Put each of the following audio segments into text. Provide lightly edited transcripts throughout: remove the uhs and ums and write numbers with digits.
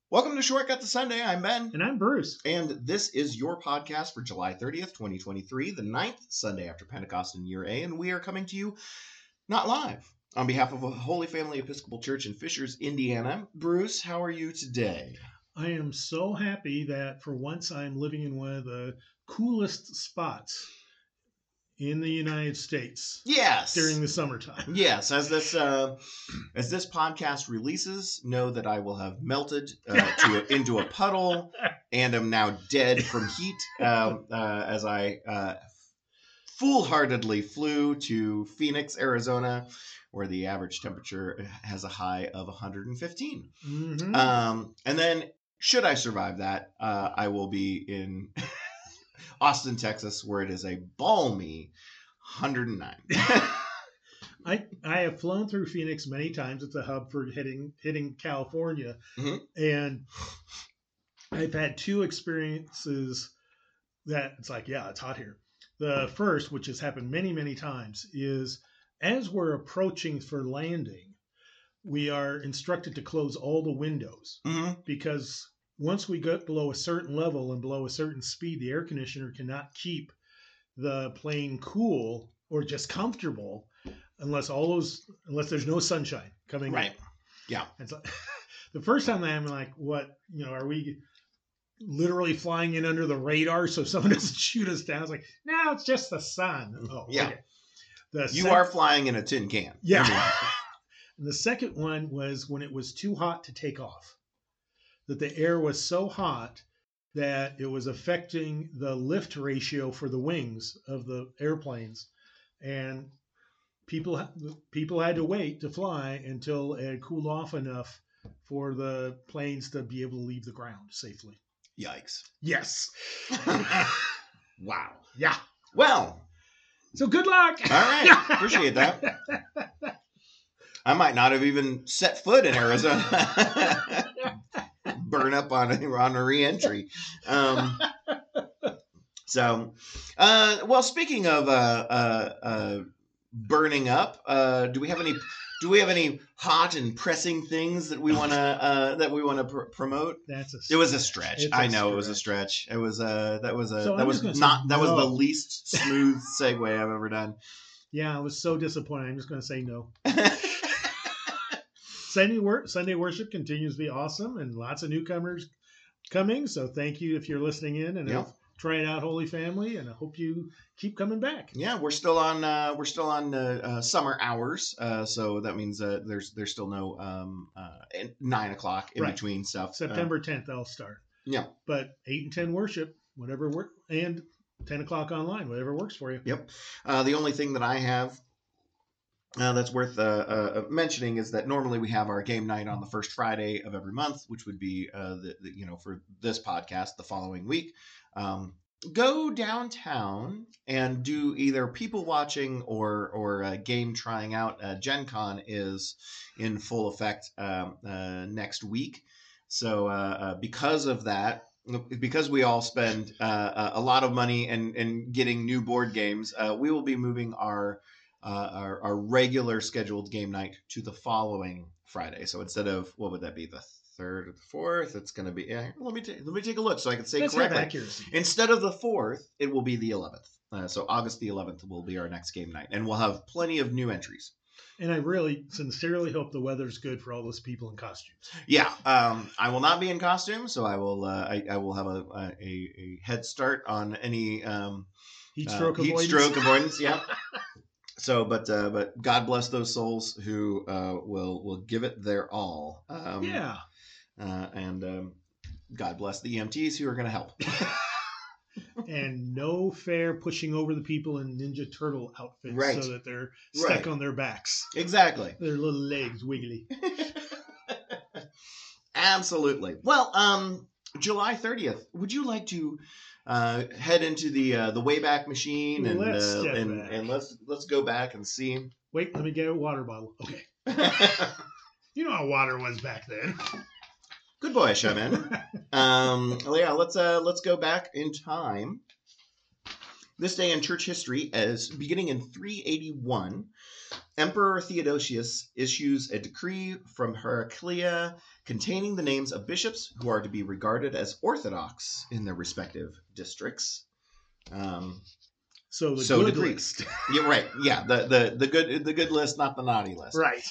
Welcome to Shortcut to Sunday. I'm Ben. And I'm Bruce. And this is your podcast for July 30th, 2023, the 9th Sunday after Pentecost in Year A. And we are coming to you not live. On behalf of Holy Family Episcopal Church in Fishers, Indiana. Bruce, how are you today? I am so happy that for once I'm living in one of the coolest spots in the United States. Yes. During the summertime. Yes. As this podcast releases, know that I will have melted into a puddle and am now dead from heat as I foolhardily flew to Phoenix, Arizona, where the average temperature has a high of 115. Mm-hmm. And then, should I survive that, I will be in Austin, Texas, where it is a balmy 109. I have flown through Phoenix many times. It's a hub for hitting California. Mm-hmm. And I've had two experiences that it's like, yeah, it's hot here. The first, which has happened many, many times, is as we're approaching for landing, we are instructed to close all the windows because once we get below a certain level and below a certain speed, the air conditioner cannot keep the plane cool or just comfortable unless there's no sunshine coming right. in. Yeah. And so, the first time I'm like, what, are we literally flying in under the radar so someone doesn't shoot us down? It's like, no, it's just the sun. Oh, yeah. Okay. You are flying in a tin can. Yeah. And the second one was when it was too hot to take off. That the air was so hot that it was affecting the lift ratio for the wings of the airplanes. And people had to wait to fly until it had cooled off enough for the planes to be able to leave the ground safely. Yikes. Yes. Wow. Yeah. Well. So good luck. All right. Appreciate that. I might not have even set foot in Arizona. Burn up on a re-entry. Well, speaking of burning up, do we have any hot and pressing things that we want to promote? It was a stretch. I know it was a stretch. It was that was the least smooth segue I've ever done. Yeah, I was so disappointed. I'm just going to say no. Sunday worship continues to be awesome, and lots of newcomers coming. So thank you if you're listening in and trying out Holy Family, and I hope you keep coming back. Yeah, we're still on summer hours, so that means there's still no 9 o'clock in between stuff. September 10th I'll start. Yeah, but 8 and 10 worship, whatever work, and 10 o'clock online, whatever works for you. Yep. The only thing that I have that's worth mentioning is that normally we have our game night on the first Friday of every month, which would be for this podcast the following week. Go downtown and do either people watching or game trying out. Gen Con is in full effect next week. So because of that, because we all spend a lot of money in getting new board games, we will be moving our regular scheduled game night to the following Friday. So instead of, what would that be, the 3rd or the 4th, it's going to be, let me take a look so I can say correctly. Instead of the 4th, it will be the 11th. So August the 11th will be our next game night, and we'll have plenty of new entries. And I really sincerely hope the weather's good for all those people in costumes. Yeah, I will not be in costume, so I will have a head start on any heat stroke avoidance. Yeah. So, but God bless those souls who will give it their all. And God bless the EMTs who are going to help. And no fair pushing over the people in Ninja Turtle outfits so that they're stuck on their backs. Exactly. Their little legs wiggly. Absolutely. Well, July 30th, would you like to head into the Wayback Machine and let's go back and see? Wait, let me get a water bottle. Okay. You know how water was back then. Good boy, Shaman. Yeah, let's go back in time. This day in church history, as beginning in 381, Emperor Theodosius issues a decree from Heraclea containing the names of bishops who are to be regarded as orthodox in their respective districts. So the So good decreed. list. Yeah, right. Yeah, the good list, not the naughty list. Right.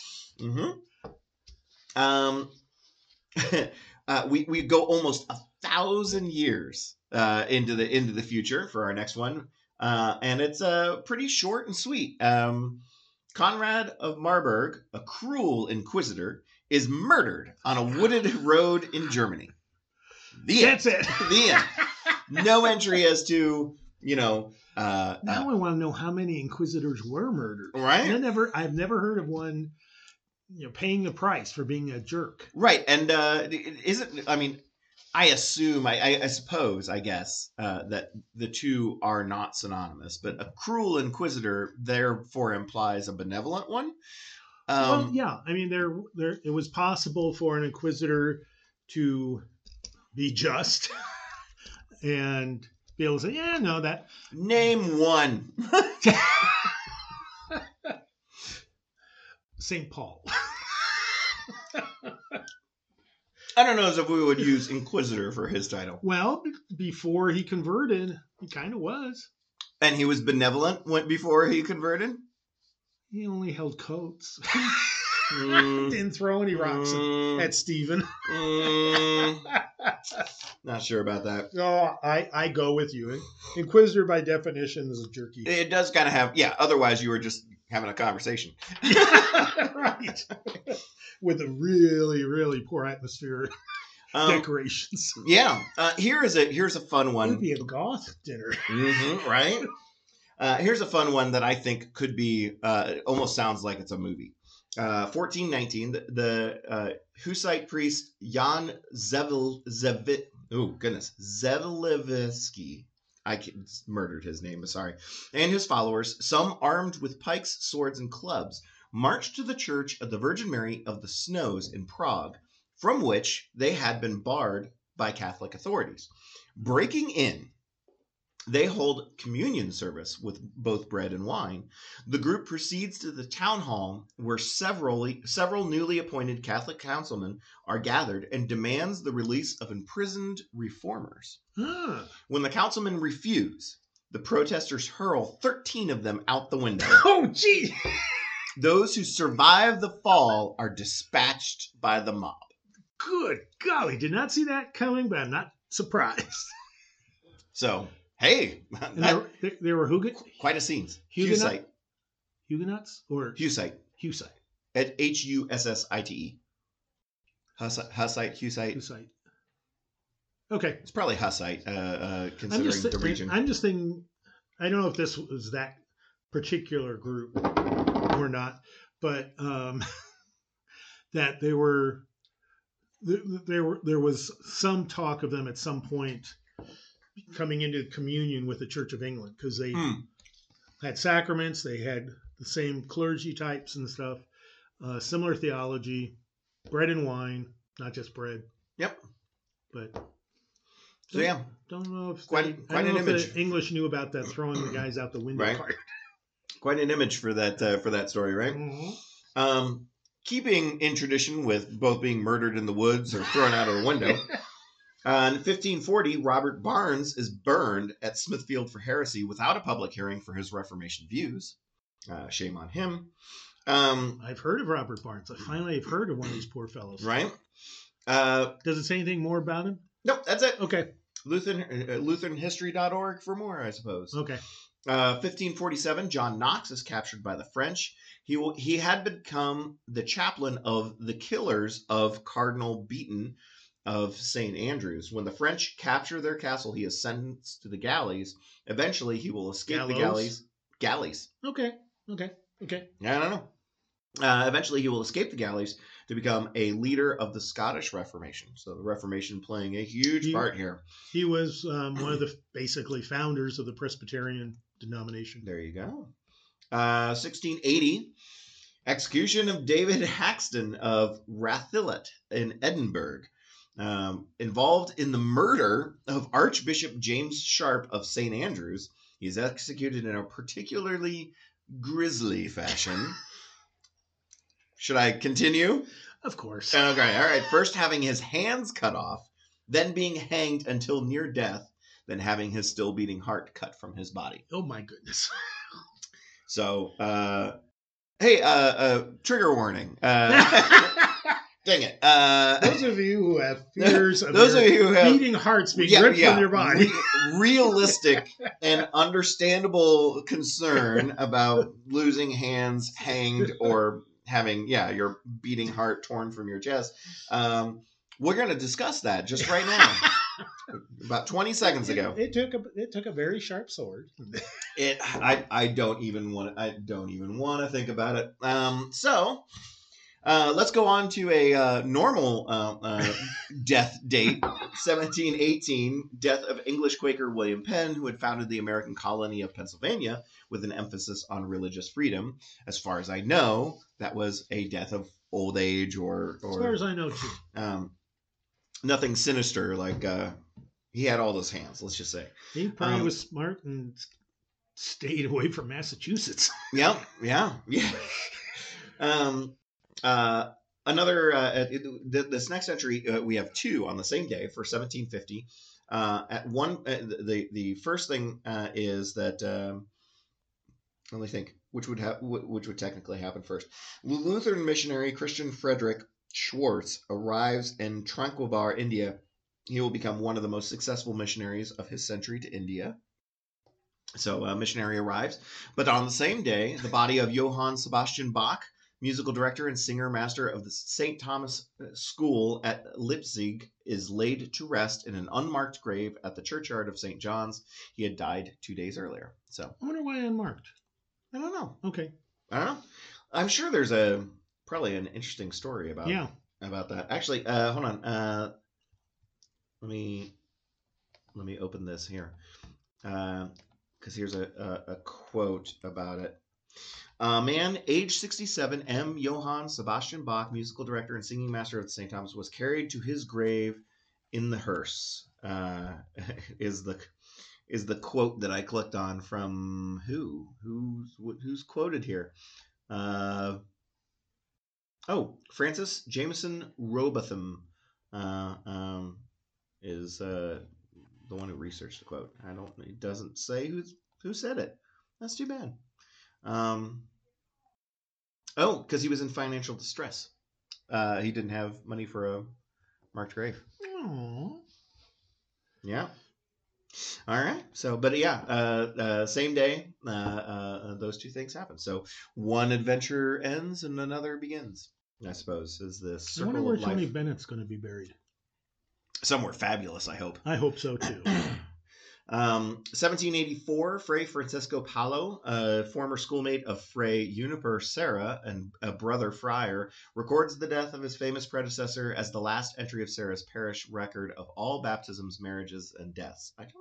We go almost 1,000 years into the future for our next one, and it's pretty short and sweet. Conrad of Marburg, a cruel inquisitor, is murdered on a wooded road in Germany. That's it. The end. No entry as to, now I want to know how many inquisitors were murdered. Right? I've never heard of one, paying the price for being a jerk. Right, and I assume, I suppose, I guess, that the two are not synonymous, but a cruel inquisitor therefore implies a benevolent one. Well, yeah, there it was possible for an inquisitor to be just and be able to say, yeah, no, that. Name one. St. Paul. I don't know as if we would use inquisitor for his title. Well, before he converted, he kind of was. And he was benevolent before he converted? He only held coats. Didn't throw any rocks at Stephen. Not sure about that. No, I go with you. Inquisitor by definition is a jerky. It does kind of have, otherwise you were just having a conversation. Right. With a really, really poor atmosphere. Decorations. Yeah. Here's a fun one. It would be a goth dinner. Right? Here's a fun one that I think could be, almost sounds like it's a movie. 1419, the Hussite priest Jan Zevelevsky, murdered his name, sorry, and his followers, some armed with pikes, swords, and clubs, marched to the Church of the Virgin Mary of the Snows in Prague, from which they had been barred by Catholic authorities. Breaking in, they hold communion service with both bread and wine. The group proceeds to the town hall where several newly appointed Catholic councilmen are gathered and demands the release of imprisoned reformers. When the councilmen refuse, the protesters hurl 13 of them out the window. Oh, gee! Those who survive the fall are dispatched by the mob. Good golly, did not see that coming, but I'm not surprised. So, hey, there were quite a scene. Huguenots or Hussite. At Hussite. Hussite. Okay, it's probably Hussite, considering the region. I'm just thinking. I don't know if this was that particular group or not, but that there was some talk of them at some point coming into communion with the Church of England, because they had sacraments, they had the same clergy types and stuff, similar theology, bread and wine, not just bread. Yep. But so yeah, don't know if quite an image. The English knew about that throwing the guys out the window right. part. Quite an image for that story, right? Mm-hmm. Keeping in tradition with both being murdered in the woods or thrown out of the window. In 1540, Robert Barnes is burned at Smithfield for heresy without a public hearing for his Reformation views. Shame on him. I've heard of Robert Barnes. I finally have heard of one of these poor fellows. Right. Does it say anything more about him? Nope, that's it. Okay. LutheranHistory.org for more, I suppose. Okay. 1547, John Knox is captured by the French. He had become the chaplain of the killers of Cardinal Beaton of St. Andrews. When the French capture their castle, he is sentenced to the galleys. Eventually, he will escape the galleys. Galleys. Okay. I don't know. Eventually, he will escape the galleys to become a leader of the Scottish Reformation. So the Reformation playing a huge part here. He was one of the basically founders of the Presbyterian denomination. There you go. 1680, execution of David Haxton of Rathillet in Edinburgh. Involved in the murder of Archbishop James Sharp of St. Andrews. He's executed in a particularly grisly fashion. Should I continue? Of course. Okay, all right. First having his hands cut off, then being hanged until near death, then having his still beating heart cut from his body. Oh my goodness. So, hey, trigger warning. Dang it. Those of you who have fears of those of you who have beating hearts being ripped from your body. Realistic and understandable concern about losing hands, hanged, or having, your beating heart torn from your chest. We're going to discuss that just right now. About 20 seconds ago. It took a very sharp sword. I don't even want to think about it. So let's go on to a normal death date, 1718, death of English Quaker William Penn, who had founded the American colony of Pennsylvania with an emphasis on religious freedom. As far as I know, that was a death of old age or as far as I know, too. Nothing sinister, like he had all those hands, let's just say. He probably was smart and stayed away from Massachusetts. Yeah. This next entry, we have two on the same day for 1750. At one, the first thing is that let me think, which would technically happen first. Lutheran missionary Christian Frederick Schwartz arrives in Tranquebar, India. He will become one of the most successful missionaries of his century to India. So a missionary arrives. But on the same day, the body of Johann Sebastian Bach, musical director and singer master of the St. Thomas School at Leipzig, is laid to rest in an unmarked grave at the churchyard of St. John's. He had died 2 days earlier. So I wonder why unmarked. I don't know. Okay. I don't know. I'm sure there's probably an interesting story about that. Actually, hold on. Let me open this here, because here's a quote about it. Man, age 67, M. Johann Sebastian Bach, musical director and singing master of St. Thomas, was carried to his grave in the hearse. Is the quote that I clicked on from who? Who's quoted here? Francis Jameson Robotham is the one who researched the quote. It doesn't say who said it. That's too bad. Because he was in financial distress. He didn't have money for a marked grave. Aww. Yeah. All right. So, but same day, those two things happen. So one adventure ends and another begins, I suppose, is the circle I wonder where of life. Tony Bennett's going to be buried. Somewhere fabulous, I hope. I hope so, too. 1784, Fray Francisco Palo, a former schoolmate of Fray Juniper Serra and a brother friar, records the death of his famous predecessor as the last entry of Serra's parish record of all baptisms, marriages, and deaths. I'm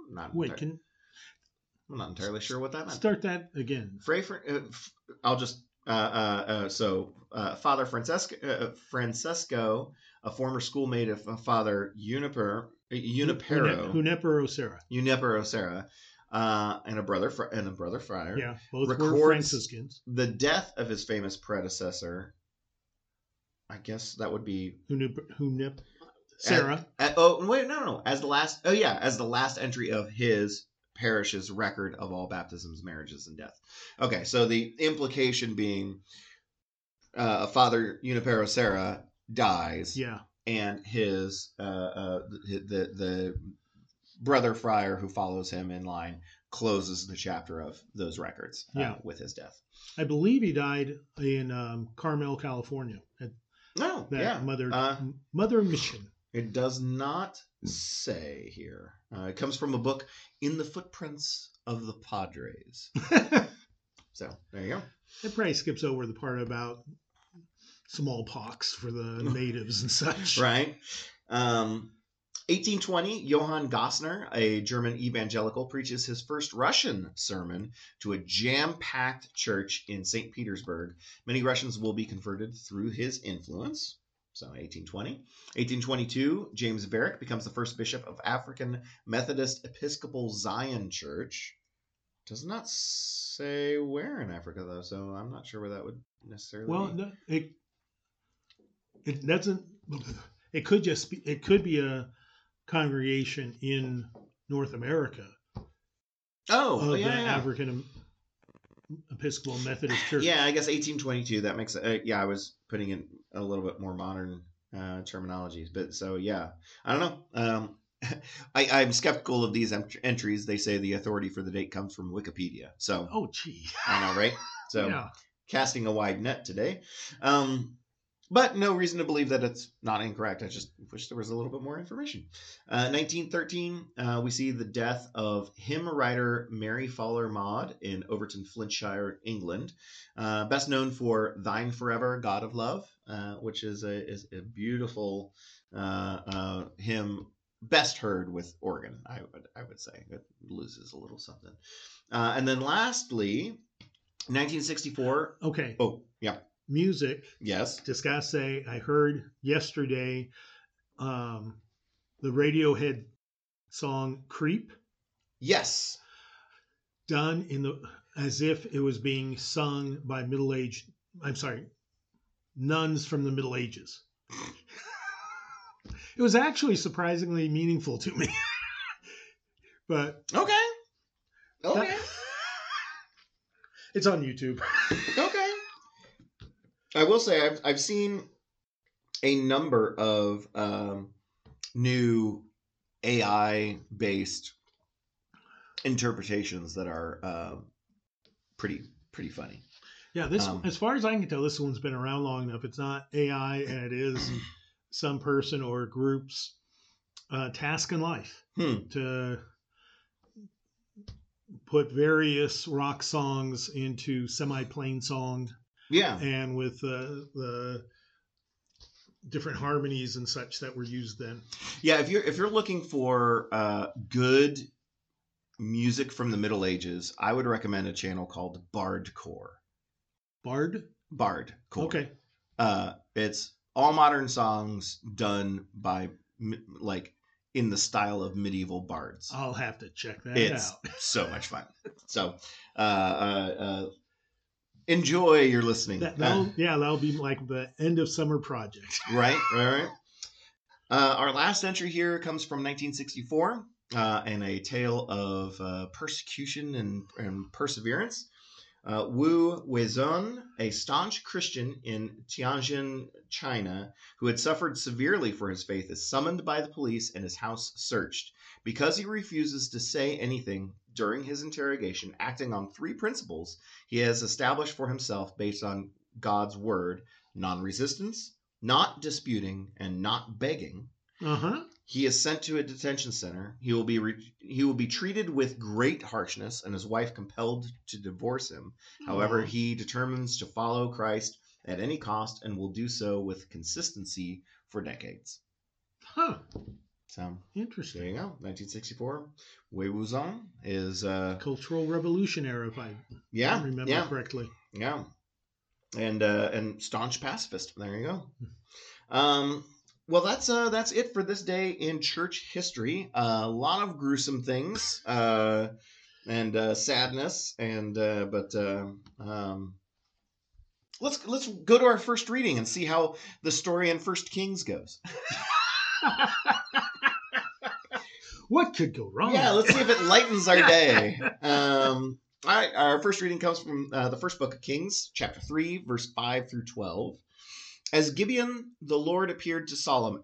not entirely sure what that meant. Start that again. I'll just Father Francesco, a former schoolmate of Father Junipero Serra, and a brother friar. Yeah, both were Franciscans. The death of his famous predecessor. I guess that would be Serra. As the last entry of his parish's record of all baptisms, marriages, and death. Okay, so the implication being Father Junipero Serra dies. Yeah. And his the brother friar who follows him in line closes the chapter of those records with his death. I believe he died in Carmel, California. Mother Mission. It does not say here. It comes from a book, In the Footprints of the Padres. So there you go. It probably skips over the part about smallpox for the natives and such. Right. 1820, Johann Gossner, a German evangelical, preaches his first Russian sermon to a jam-packed church in St. Petersburg. Many Russians will be converted through his influence. So 1820. 1822, James Varick becomes the first bishop of African Methodist Episcopal Zion Church. Does not say where in Africa, though, so I'm not sure where that would necessarily be. It doesn't. It could just be. It could be a congregation in North America Oh, of the yeah, yeah. African Episcopal Methodist Church. Yeah, I guess 1822. That makes yeah, I was putting in a little bit more modern terminologies, but so yeah, I don't know. I'm skeptical of these entries. They say the authority for the date comes from Wikipedia. So Oh, gee. I know, right? So Yeah. casting a wide net today. But no reason to believe that it's not incorrect. I just wish there was a little bit more information. 1913, we see the death of hymn writer Mary Fowler Maud in Overton, Flintshire, England. Best known for Thine Forever, God of Love, which is a beautiful hymn, best heard with organ, I would say. It loses a little something. And then lastly, 1964. Okay. Oh, yeah. Music. Yes. Just gotta say, I heard yesterday the Radiohead song "Creep" Yes. done as if it was being sung by middle-aged. I'm sorry, nuns from the Middle Ages. It was actually surprisingly meaningful to me. But Okay. it's on YouTube. Okay. I will say I've seen a number of new AI based interpretations that are pretty funny. Yeah, as far as I can tell, this one's been around long enough. It's not AI, and it is some person or group's task in life to put various rock songs into semi-plain song. Yeah. And with the different harmonies and such that were used then. Yeah, if you're looking for good music from the Middle Ages, I would recommend a channel called Bardcore. Bardcore. Okay. It's all modern songs done by like in the style of medieval bards. I'll have to check that it's out. It's so much fun. So enjoy your listening. That'll be like the end of summer project. Right. Our last entry here comes from 1964 and a tale of persecution and perseverance. Wu Weizun, a staunch Christian in Tianjin, China, who had suffered severely for his faith, is summoned by the police and his house searched. Because he refuses to say anything during his interrogation, acting on three principles he has established for himself based on God's word: non-resistance, not disputing, and not begging. He is sent to a detention center. He will be treated with great harshness, and his wife compelled to divorce him. However, he determines to follow Christ at any cost and will do so with consistency for decades. So interesting. There you go. 1964. Wei Wuxian is Cultural Revolutionary, if I remember correctly. Yeah, and staunch pacifist. There you go. Well, that's it for this day in church history. A lot of gruesome things and sadness, and but let's go to our first reading and see how the story in First Kings goes. What could go wrong? Yeah, let's see if it lightens our day. All right, our first reading comes from the first book of Kings, chapter 3, verse 5 through 12. At Gibeon, the Lord appeared to Solomon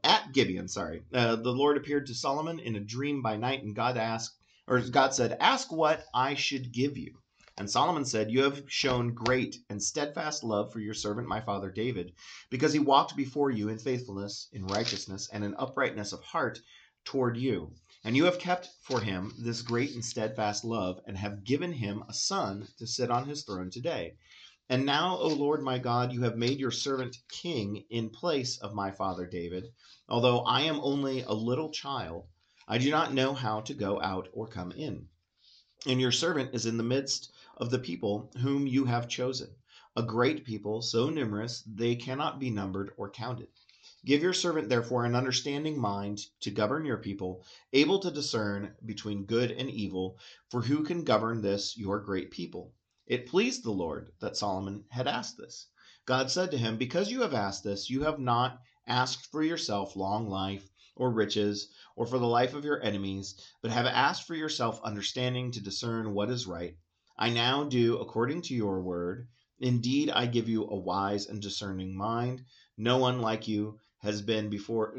in a dream by night, and God said, "Ask what I should give you." And Solomon said, "You have shown great and steadfast love for your servant my father David, because he walked before you in faithfulness, in righteousness, and in uprightness of heart toward you. And you have kept for him this great and steadfast love, and have given him a son to sit on his throne today. And now, O Lord my God, you have made your servant king in place of my father David. Although I am only a little child, I do not know how to go out or come in. And your servant is in the midst of the people whom you have chosen, a great people, so numerous they cannot be numbered or counted. Give your servant, therefore, an understanding mind to govern your people, able to discern between good and evil, for who can govern this your great people?" It pleased the Lord that Solomon had asked this. God said to him, "Because you have asked this, you have not asked for yourself long life or riches, or for the life of your enemies, but have asked for yourself understanding to discern what is right. I now do according to your word. Indeed, I give you a wise and discerning mind. No one like you has been before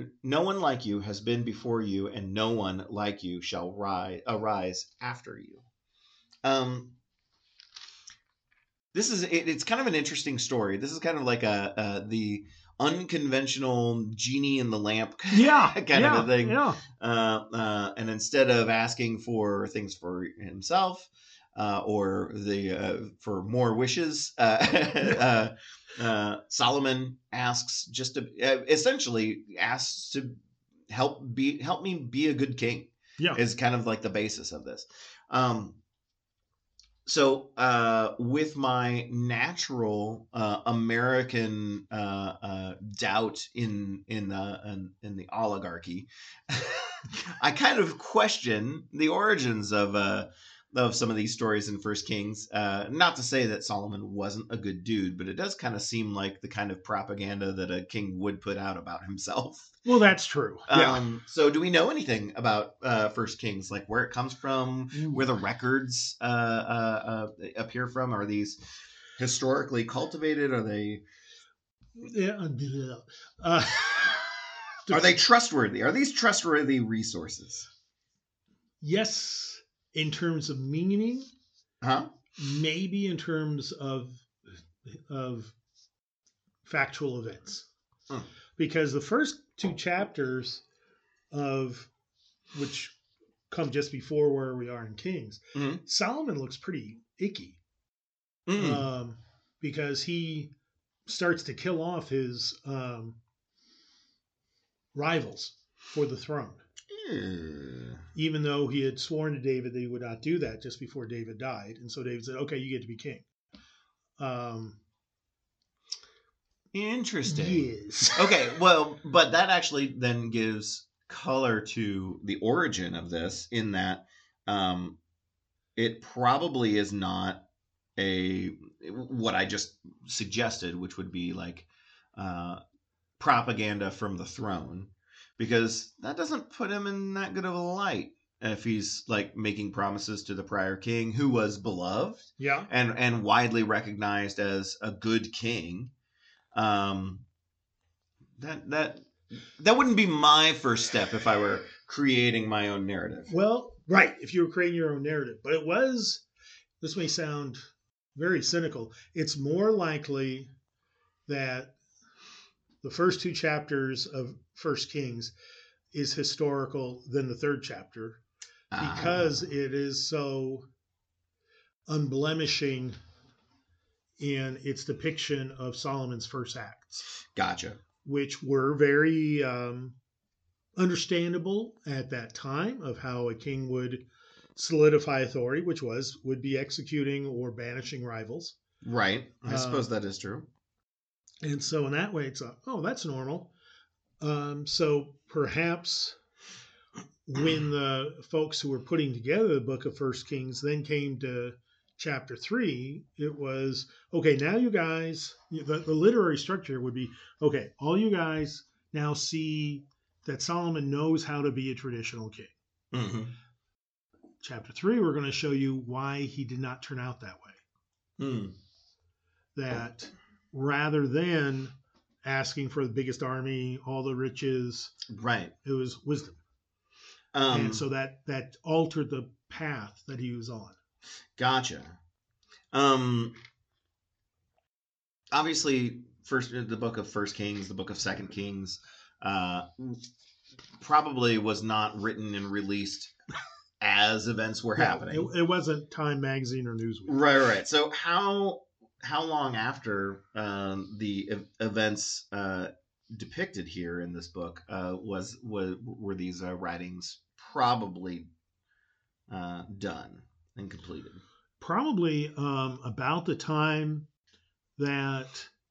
you, and no one like you shall arise after you. It's kind of an interesting story. This is kind of like the unconventional genie in the lamp kind of a thing. Yeah. And instead of asking for things for himself or for more wishes, Solomon essentially asks to help me be a good king. Yeah. Is kind of like the basis of this. So, with my natural American doubt in the oligarchy, I kind of question the origins of some of these stories in First Kings. Not to say that Solomon wasn't a good dude, but it does kind of seem like the kind of propaganda that a king would put out about himself. Well, that's true. Yeah. So do we know anything about First Kings, like where it comes from, where the records appear from? Are these historically cultivated? Are they? Are they trustworthy? Are these trustworthy resources? Yes, in terms of meaning. Huh? Maybe in terms of factual events. Because the first two chapters of which come just before where we are in Kings, Solomon looks pretty icky. Because he starts to kill off his rivals for the throne. Even though he had sworn to David that he would not do that just before David died. And so David said, okay, you get to be king. Interesting. Yes. Okay, well, but that actually then gives color to the origin of this in that it probably is not what I just suggested, which would be like propaganda from the throne, because that doesn't put him in that good of a light if he's like making promises to the prior king who was beloved and widely recognized as a good king. That wouldn't be my first step if I were creating my own narrative. Well, right, if you were creating your own narrative. But this may sound very cynical, it's more likely that the first two chapters of First Kings is historical than the third chapter because it is so unblemishing in its depiction of Solomon's first acts. Gotcha. Which were very understandable at that time of how a king would solidify authority, which would be executing or banishing rivals. Right. I suppose that is true. And so in that way, it's that's normal. So perhaps when the folks who were putting together the book of First Kings then came to chapter 3, it was, okay, now you guys, the literary structure would be, okay, all you guys now see that Solomon knows how to be a traditional king. Mm-hmm. Chapter 3, we're going to show you why he did not turn out that way. That rather than asking for the biggest army, all the riches, right, it was wisdom. And so that altered the path that he was on. Gotcha. Obviously, the book of First Kings, the book of Second Kings, probably was not written and released as events were happening. It wasn't Time Magazine or Newsweek. Right. So how long after the events depicted here in this book were these writings probably done and completed? Probably about the time that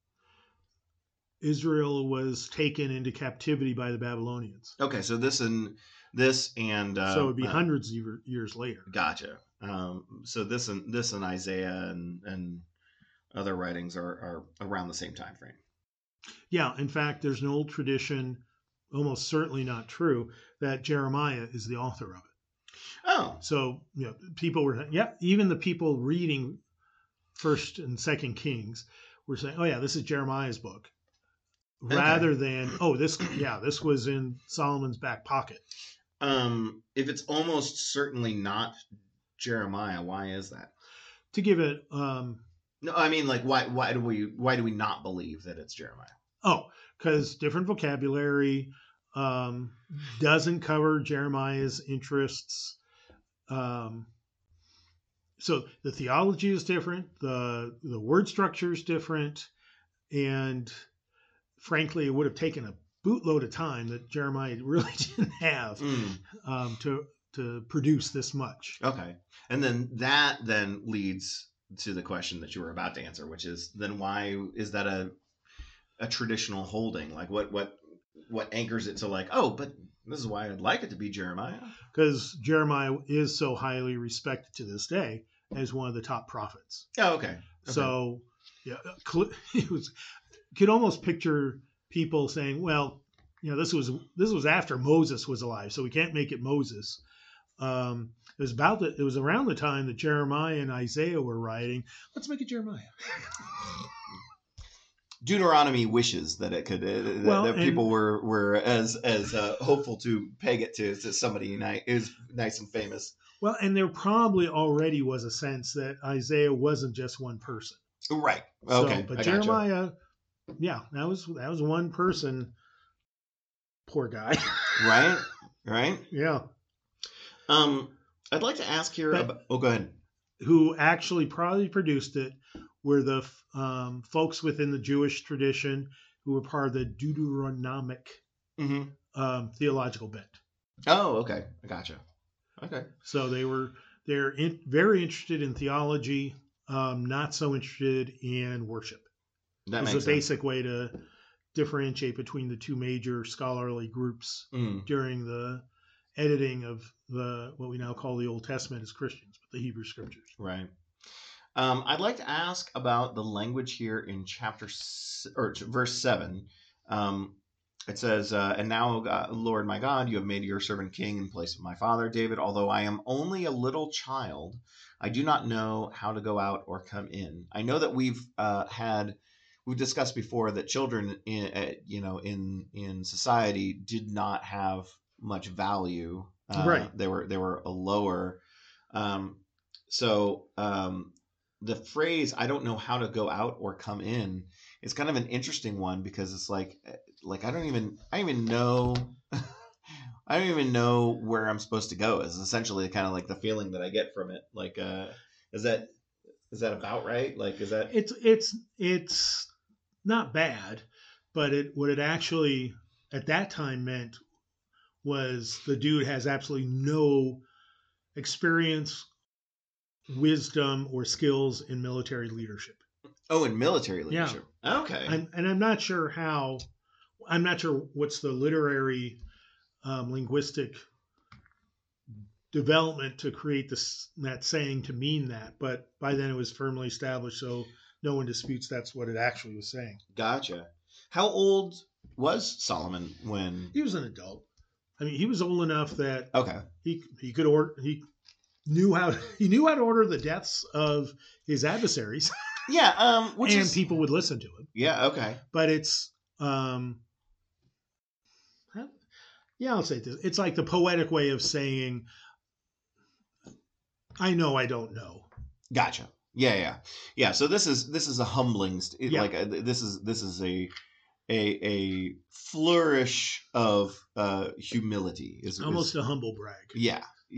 Israel was taken into captivity by the Babylonians. Okay, so this and so it would be hundreds of years later. Gotcha. So this and Isaiah and other writings are around the same time frame. Yeah, in fact, there's an old tradition, almost certainly not true, that Jeremiah is the author of it. Oh, So, people were, even the people reading First and Second Kings were saying, "Oh yeah, this is Jeremiah's book," okay. rather than, "Oh, this was in Solomon's back pocket." If it's almost certainly not Jeremiah, why is that? To give it, No, I mean, like, why do we not believe that it's Jeremiah? because different vocabulary um, doesn't cover Jeremiah's interests. Um, so the theology is different, the word structure is different, and frankly, it would have taken a bootload of time that Jeremiah really didn't have to produce this much. Okay, and then that then leads to the question that you were about to answer, which is then why is that a traditional holding? Like, what anchors it to, like, oh, but this is why I'd like it to be Jeremiah? Because Jeremiah is so highly respected to this day as one of the top prophets. Oh, okay. So, yeah, it was, could almost picture people saying, "Well, this was after Moses was alive, so we can't make it Moses." It was around the time that Jeremiah and Isaiah were writing. Let's make it Jeremiah. Deuteronomy wishes that it could that people were as hopeful to peg it to somebody is nice and famous. Well, and there probably already was a sense that Isaiah wasn't just one person. Right. Okay. So, but Jeremiah, that was one person. Poor guy. Right. Yeah. I'd like to ask here about. Oh, go ahead. Who actually probably produced it were the folks within the Jewish tradition who were part of the Deuteronomic theological bent. Oh, okay. I gotcha. Okay. So they're very interested in theology, not so interested in worship. That makes a basic way to differentiate between the two major scholarly groups during the editing of what we now call the Old Testament as Christians, but the Hebrew Scriptures. Right. I'd like to ask about the language here in verse 7. It says, "And now, Lord my God, you have made your servant king in place of my father David. Although I am only a little child, I do not know how to go out or come in." I know that we've discussed before that children in society did not have much value. Right. They were a lower. So the phrase "I don't know how to go out or come in" is kind of an interesting one, because it's like I don't even know I don't even know where I'm supposed to go. Is essentially kind of like the feeling that I get from it. Like, is that about right? Like, is that it's not bad, but what it actually at that time meant was the dude has absolutely no experience, wisdom, or skills in military leadership. Oh, in military leadership. Yeah. Okay. And I'm not sure what's the literary linguistic development to create that saying to mean that, but by then it was firmly established, so no one disputes that's what it actually was saying. Gotcha. How old was Solomon when he was an adult? I mean, he was old enough that he knew how to order the deaths of his adversaries. Yeah, and people would listen to him. Yeah, okay. But it's I'll say this. It's like the poetic way of saying, "I know I don't know." Gotcha. Yeah. So this is a humbling. Like this is a flourish of humility. Is almost a humble brag. Yeah.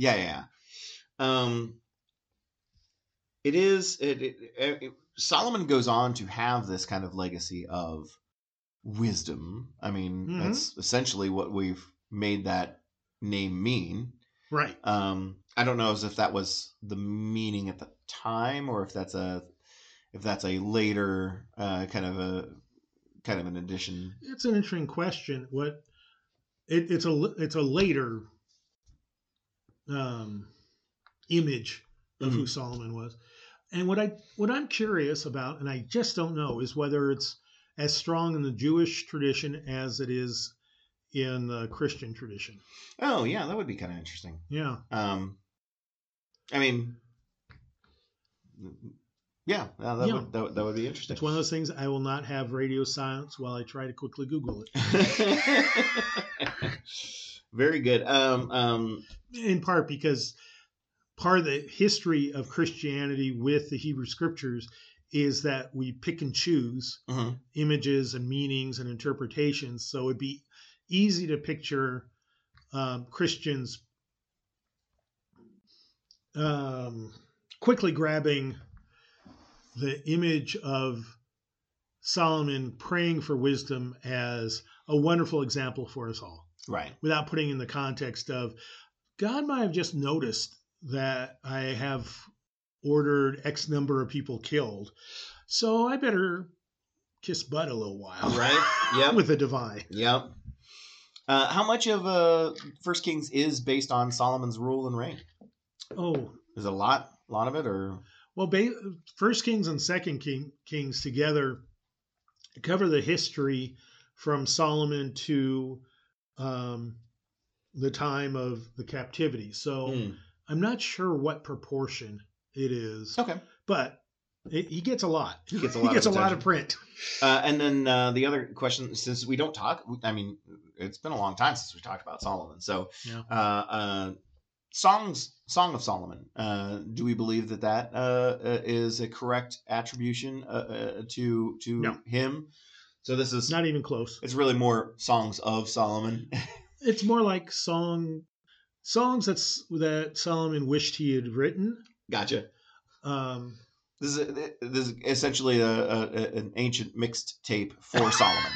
It is. Solomon goes on to have this kind of legacy of wisdom. I mean, that's essentially what we've made that name mean. Right. I don't know if that was the meaning at the time, or if that's a later kind of an addition. It's an interesting question. It's a later image of who Solomon was. And what I'm curious about, and I just don't know, is whether it's as strong in the Jewish tradition as it is in the Christian tradition. Oh, yeah, that would be kind of interesting. Yeah. I mean, yeah, that would be interesting. It's one of those things. I will not have radio silence while I try to quickly Google it. Very good. In part because part of the history of Christianity with the Hebrew Scriptures is that we pick and choose images and meanings and interpretations. So it'd be easy to picture Christians quickly grabbing the image of Solomon praying for wisdom as a wonderful example for us all. Right. Without putting in the context of God might have just noticed that I have ordered X number of people killed, so I better kiss butt a little while. Right. Yep. With the divine. Yep. How much of First Kings is based on Solomon's rule and reign? Oh, is it a lot of it, or? Well, First Kings and Second Kings together cover the history from Solomon to the time of the captivity. So I'm not sure what proportion it is. Okay, but he gets a lot. He gets a lot of print. And then the other question, since we don't talk, I mean, it's been a long time since we talked about Solomon. So, yeah. Song of Solomon. Do we believe that is a correct attribution to No. him? So this is not even close. It's really more Songs of Solomon. It's more like songs that Solomon wished he had written. Gotcha. This is essentially an ancient mixed tape for Solomon.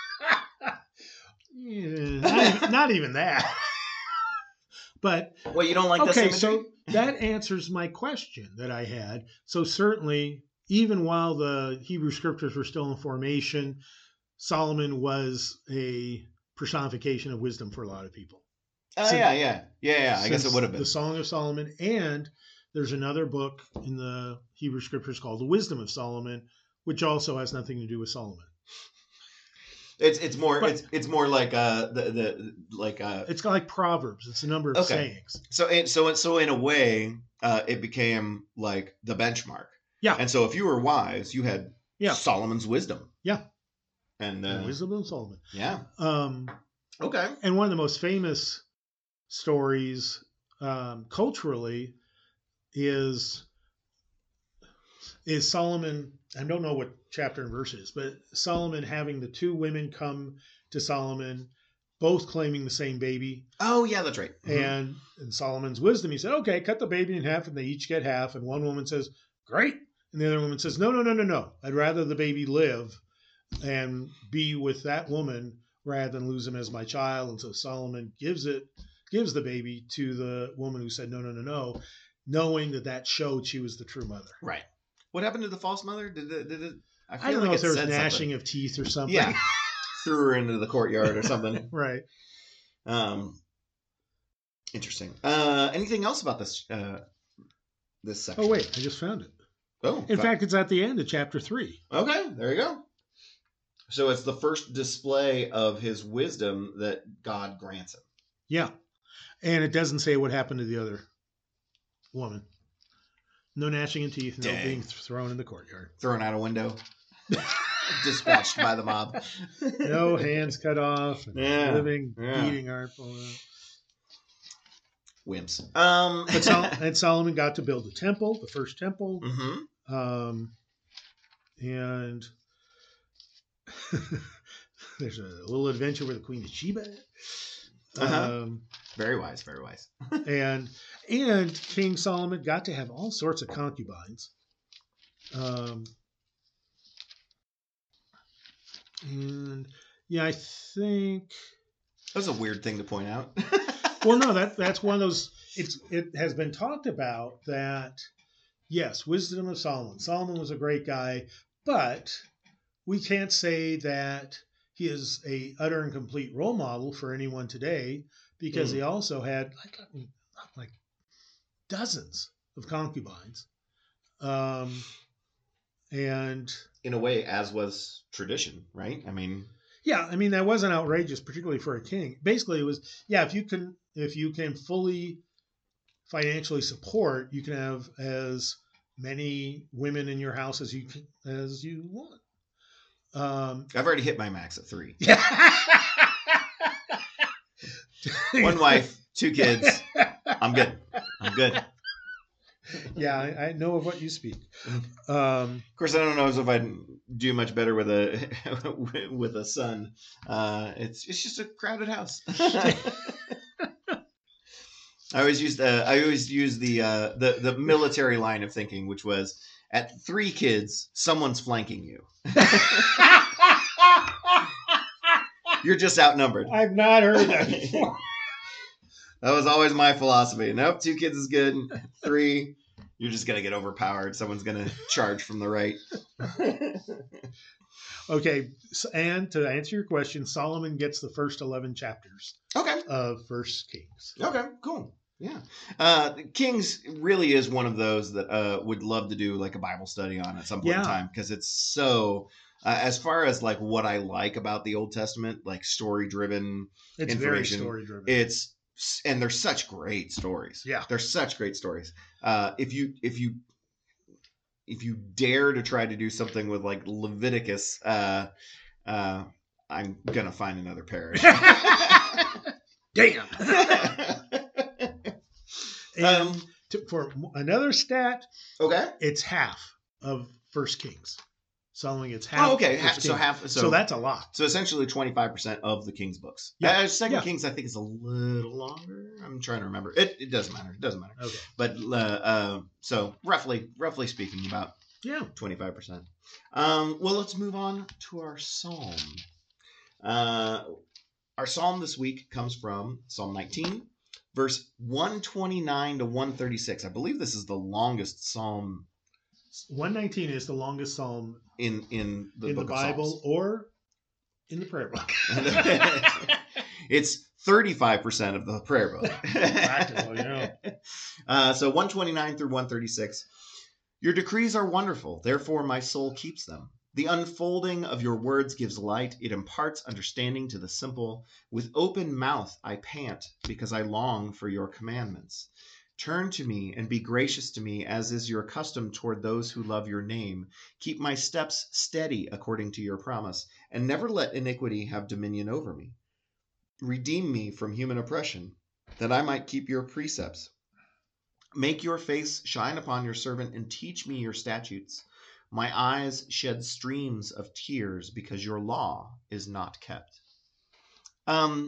Yeah, not even that. But well, you don't like this imagery? So that answers my question that I had. So certainly, even while the Hebrew Scriptures were still in formation, Solomon was a personification of wisdom for a lot of people. Yeah. I guess it would have been the Song of Solomon, and there's another book in the Hebrew Scriptures called the Wisdom of Solomon, which also has nothing to do with Solomon. It's more like it's like Proverbs. It's a number of sayings. So in a way, it became like the benchmark. Yeah. And so if you were wise, you had Solomon's wisdom. Yeah. And wisdom of Solomon. Yeah. Okay. And one of the most famous stories culturally is Solomon. I don't know what chapter and verse it is, but Solomon having the two women come to Solomon, both claiming the same baby. Oh, yeah, that's right. Mm-hmm. And in Solomon's wisdom, he said, okay, cut the baby in half, and they each get half. And one woman says, great. And the other woman says, no. I'd rather the baby live and be with that woman rather than lose him as my child. And so Solomon gives the baby to the woman who said, no, knowing that showed she was the true mother. Right. What happened to the false mother? Did it? I don't know if there was gnashing of teeth or something. Yeah. Threw her into the courtyard or something. Right. Interesting. Anything else about this section? Oh, wait. I just found it. Oh. In fact, it's at the end of chapter 3. Okay. There you go. So it's the first display of his wisdom that God grants him. Yeah. And it doesn't say what happened to the other woman. No gnashing of teeth, no being thrown in the courtyard. Thrown out a window. Dispatched by the mob. No hands cut off. Living, beating heart pulled out. Wimps. And Solomon got to build a temple, the first temple. Mm-hmm. And there's a little adventure with the Queen of Sheba. Very wise, very wise. and King Solomon got to have all sorts of concubines. And I think that's a weird thing to point out. Well, no, that's one of those. It has been talked about that. Yes, wisdom of Solomon. Solomon was a great guy, but we can't say that he is a utter and complete role model for anyone today, because he also had like dozens of concubines. And in a way, as was tradition, right? I mean, Yeah, I mean that wasn't outrageous, particularly for a king. Basically, it was if you can fully financially support, you can have as many women in your house as you want. I've already hit my max at 3. Yeah. 1 wife, 2 kids. I'm good. Yeah, I know of what you speak. Of course, I don't know if I'd do much better with a son. It's just a crowded house. I always use the military line of thinking, which was at 3 kids, someone's flanking you. You're just outnumbered. I've not heard that before. That was always my philosophy. Nope, 2 kids is good. 3, you're just gonna get overpowered. Someone's gonna charge from the right. Okay, and to answer your question, Solomon gets the first 11 chapters. Okay. Of First Kings. Okay, cool. Yeah. Kings really is one of those that would love to do like a Bible study on at some point in time, because it's so, as far as like what I like about the Old Testament, like story-driven It's very story-driven. And they're such great stories. Yeah. They're such great stories. If you dare to try to do something with like Leviticus, I'm gonna find another parish. Damn. And for another stat, okay, it's half of First Kings. Solomon gets half. Oh, okay. So so that's a lot. So essentially 25% of the King's books. Yeah. Second Kings, I think, is a little longer. I'm trying to remember. It doesn't matter. It doesn't matter. Okay. But so roughly speaking, about 25%. Well, let's move on to our psalm. Our psalm this week comes from Psalm 19, verse 129 to 136. I believe this is the longest psalm. 119 is the longest psalm in the Bible or in the prayer book. It's 35% of the prayer book. Practical, yeah. So 129 through 136. Your decrees are wonderful, therefore my soul keeps them. The unfolding of your words gives light. It imparts understanding to the simple. With open mouth I pant, because I long for your commandments. Turn to me and be gracious to me, as is your custom toward those who love your name. Keep my steps steady according to your promise, and never let iniquity have dominion over me. Redeem me from human oppression, that I might keep your precepts. Make your face shine upon your servant, and teach me your statutes. My eyes shed streams of tears, because your law is not kept. Do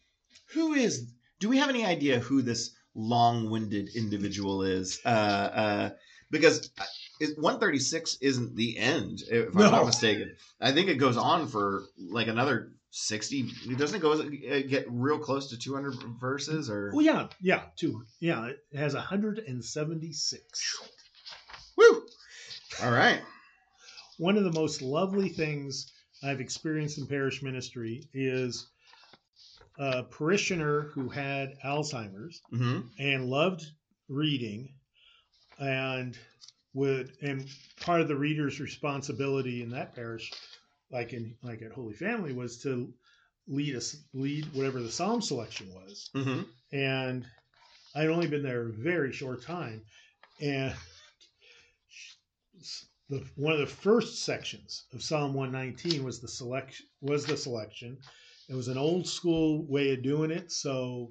we have any idea who this long-winded individual is? Because 136 isn't the end, if I'm not mistaken. I think it goes on for like another 60. Doesn't it get real close to 200 verses? Or well, it has 176. Woo! All right. One of the most lovely things I've experienced in parish ministry is a parishioner who had Alzheimer's and loved reading, and part of the reader's responsibility in that parish, like at Holy Family, was to lead whatever the psalm selection was. And I'd only been there a very short time, and one of the first sections of Psalm 119 was the selection. It was an old school way of doing it, so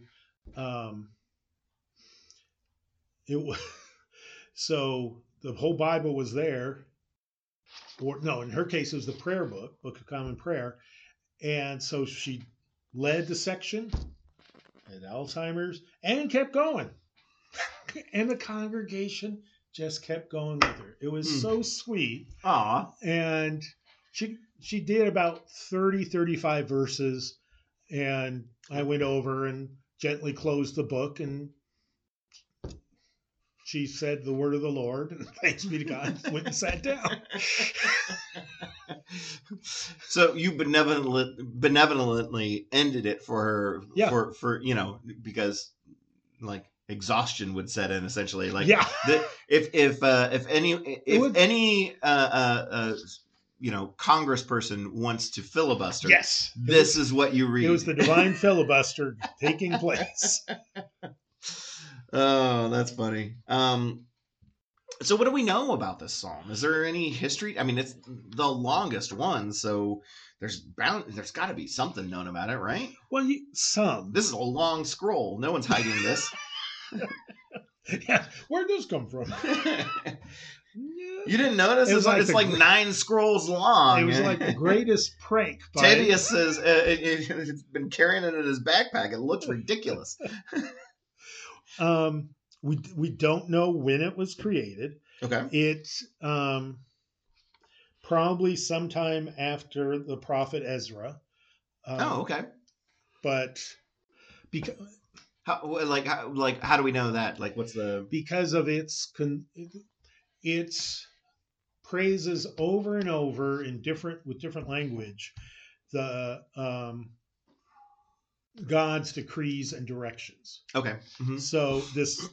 so the whole Bible was there. Or no, in her case, it was the prayer book, Book of Common Prayer, and so she led the section, had Alzheimer's, and kept going, and the congregation just kept going with her. It was so sweet. Aww. And she did about 35 verses, and I went over and gently closed the book, and she said the word of the Lord, and thanks be to God, went and sat down. So you benevolently ended it for her, for because like exhaustion would set in, essentially. Like, if any congressperson wants to filibuster, Yes. this is what you read. It was the divine filibuster taking place. Oh, that's funny. So what do we know about this psalm? Is there any history? I mean, it's the longest one, so there's got to be something known about it, right? Well, some. This is a long scroll. No one's hiding this. Yeah, where'd this come from? You didn't notice? It's like 9 scrolls long. It was like the greatest prank. Tedious says it's been carrying it in his backpack. It looks ridiculous. We don't know when it was created. Okay. It's probably sometime after the prophet Ezra. Okay. But because how do we know that? Like, what's the because of its praises over and over with different language, the God's decrees and directions. Okay. Mm-hmm. So this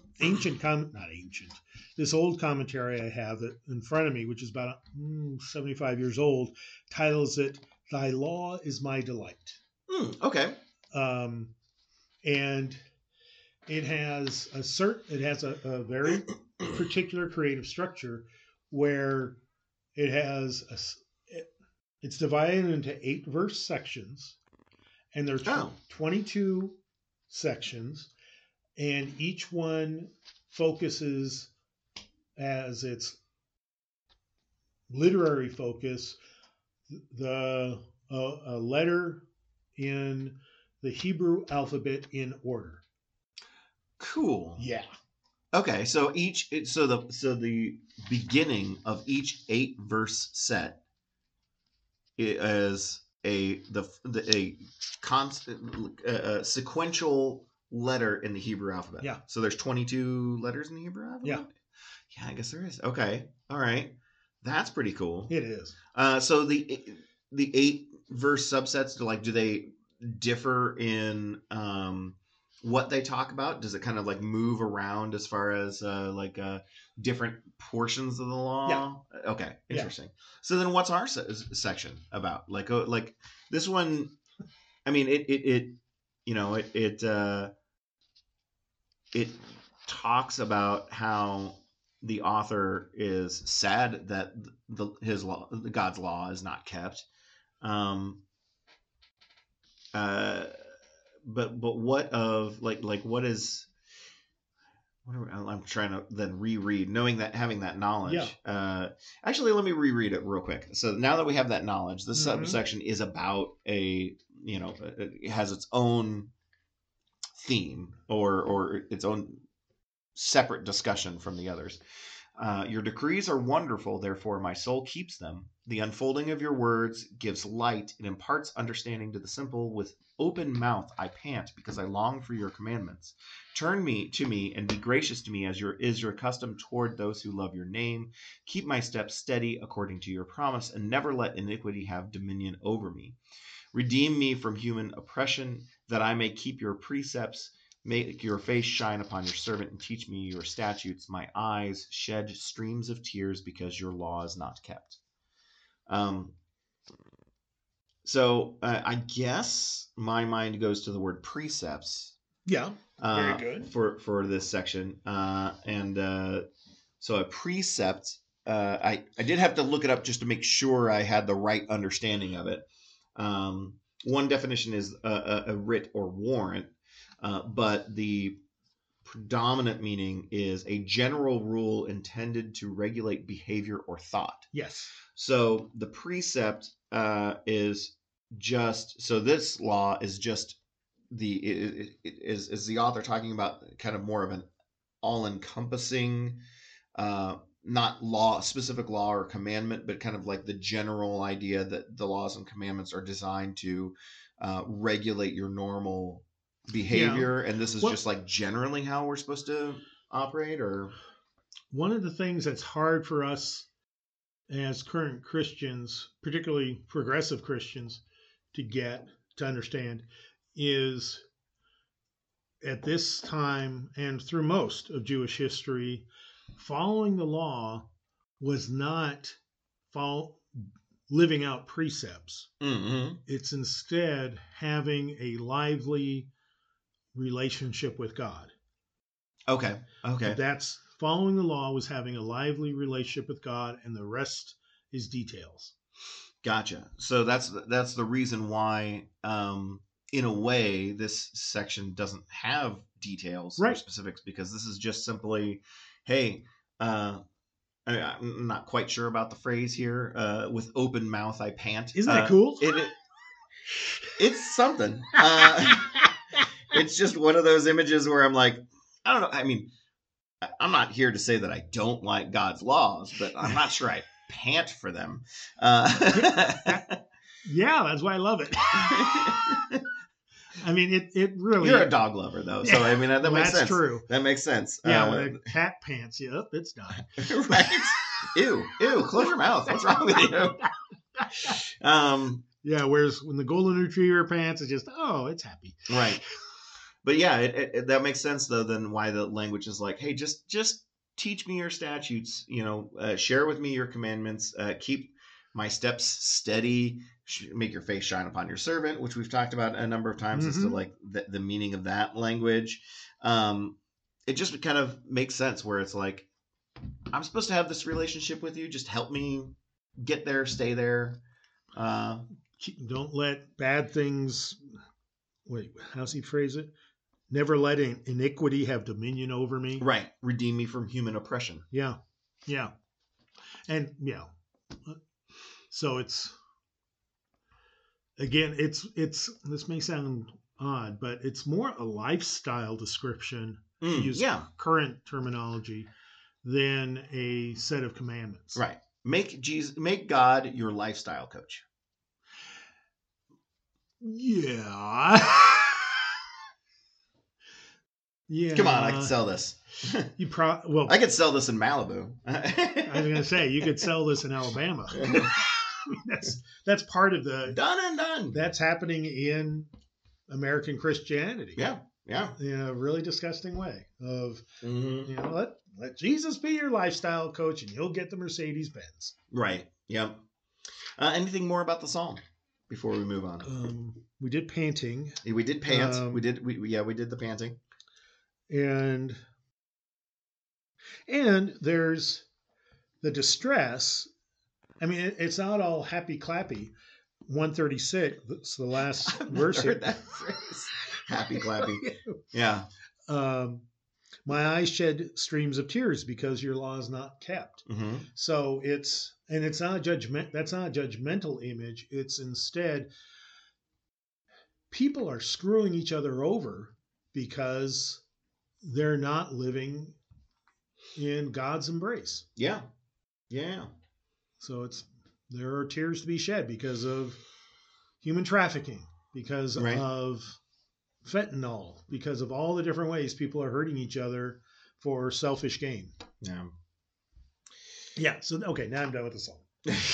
this old commentary I have in front of me, which is about 75 years old, titles it "Thy Law is My Delight." Okay. And it has a very particular creative structure where it's divided into 8 verse sections, and there's 22 sections, and each one focuses as its literary focus a letter in the Hebrew alphabet in order. Cool. Yeah. Okay, so the beginning of each 8 verse set is a sequential letter in the Hebrew alphabet. Yeah. So there's 22 letters in the Hebrew alphabet? Yeah. Yeah, I guess there is. Okay. All right. That's pretty cool. It is. So the 8 verse subsets, do they differ in what they talk about? Does it kind of like move around as far as different portions of the law? Yeah. Okay, interesting. Yeah. So then, what's our section about? Like this one, I mean, it talks about how the author is sad that God's law is not kept. But what of what is? I'm trying to then reread, having that knowledge. Yeah. Actually, let me reread it real quick. So now that we have that knowledge, this subsection is about it has its own theme or its own separate discussion from the others. Your decrees are wonderful, therefore my soul keeps them. The unfolding of your words gives light. It imparts understanding to the simple. With open mouth I pant, because I long for your commandments. Turn to me and be gracious to me, as is your custom toward those who love your name. Keep my steps steady according to your promise, and never let iniquity have dominion over me. Redeem me from human oppression, that I may keep your precepts. Make your face shine upon your servant, and teach me your statutes. My eyes shed streams of tears, because your law is not kept. So I guess my mind goes to the word precepts. Yeah, very good. For this section. So a precept, I did have to look it up just to make sure I had the right understanding of it. One definition is a writ or warrant. But the predominant meaning is a general rule intended to regulate behavior or thought. Yes. So the precept is just, so this law is just is the author talking about kind of more of an all-encompassing, not specific law or commandment, but kind of like the general idea that the laws and commandments are designed to regulate your normal behavior, and this is just like generally how we're supposed to operate? Or one of the things that's hard for us as current Christians, particularly progressive Christians, to understand is at this time and through most of Jewish history, following the law was not living out precepts. Mm-hmm. It's instead having a lively relationship with God. Okay. That's following the law was having a lively relationship with God, and the rest is details. Gotcha. So that's the reason why, in a way, this section doesn't have details or Right. specifics, because this is just simply, hey, I'm not quite sure about the phrase here. With open mouth, I pant. Isn't that cool? It's something. It's just one of those images where I'm like, I don't know. I mean, I'm not here to say that I don't like God's laws, but I'm not sure I pant for them. Yeah, that's why I love it. I mean, it really. You're a dog lover, though, so I mean that makes sense. That's true. That makes sense. Yeah, when a cat pants you up, it's done. Right? Ew! Close your mouth. What's wrong with you? Yeah. Whereas when the golden retriever pants, it's just it's happy. Right. But yeah, that makes sense though. Then why the language is like, hey, just teach me your statutes. Share with me your commandments. Keep my steps steady. Make your face shine upon your servant, which we've talked about a number of times as to like the meaning of that language. It just kind of makes sense where it's like, I'm supposed to have this relationship with you. Just help me get there, stay there. Don't let bad things. Wait, how's he phrase it? Never let iniquity have dominion over me. Right. Redeem me from human oppression. Yeah. And yeah. So it's this may sound odd, but it's more a lifestyle description to use current terminology than a set of commandments. Right. Make God your lifestyle coach. Yeah. Yeah. Come on, I can sell this. I could sell this in Malibu. I was going to say you could sell this in Alabama. That's part of the done and done. That's happening in American Christianity. Yeah. In a really disgusting way of let Jesus be your lifestyle coach and you'll get the Mercedes Benz. Right. Yep. Anything more about the psalm before we move on? We did panting. We did pant. We did the panting. And there's the distress. I mean, it's not all happy clappy. 136. That's the last verse. Heard that phrase. Happy clappy. Yeah. My eyes shed streams of tears because your law is not kept. Mm-hmm. So it's not a judgment. That's not a judgmental image. It's instead people are screwing each other over because they're not living in God's embrace. Yeah. So there are tears to be shed because of human trafficking, because of fentanyl, because of all the different ways people are hurting each other for selfish gain. Yeah. Yeah. So, okay, now I'm done with the song.